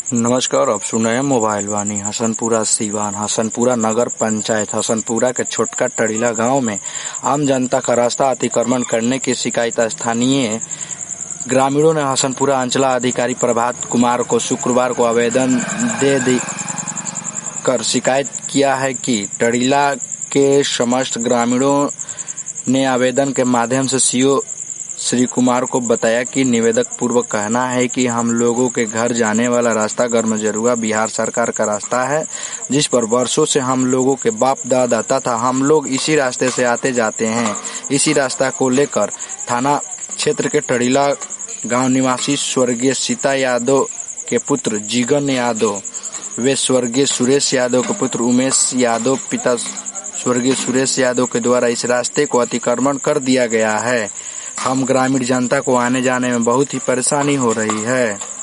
नमस्कार। आप सुन रहे हैं मोबाइल वाणी। हसनपुरा सीवान हसनपुरा नगर पंचायत हसनपुरा के छोटका टड़ीला गांव में आम जनता का रास्ता अतिक्रमण करने की शिकायत स्थानीय ग्रामीणों ने हसनपुरा अंचला अधिकारी प्रभात कुमार को शुक्रवार को आवेदन दे कर शिकायत किया है कि टड़ीला के समस्त ग्रामीणों ने आवेदन के माध्यम से सीओ श्री कुमार को बताया कि निवेदक पूर्वक कहना है कि हम लोगों के घर जाने वाला रास्ता गर्मजरुआ बिहार सरकार का रास्ता है, जिस पर वर्षों से हम लोगों के बाप दादा तथा हम लोग इसी रास्ते से आते जाते हैं। इसी रास्ता को लेकर थाना क्षेत्र के टड़ीला गांव निवासी स्वर्गीय सीता यादव के पुत्र जीगन यादव वे स्वर्गीय सुरेश यादव के पुत्र उमेश यादव पिता स्वर्गीय सुरेश यादव के द्वारा इस रास्ते को अतिक्रमण कर दिया गया है। हम ग्रामीण जनता को आने जाने में बहुत ही परेशानी हो रही है।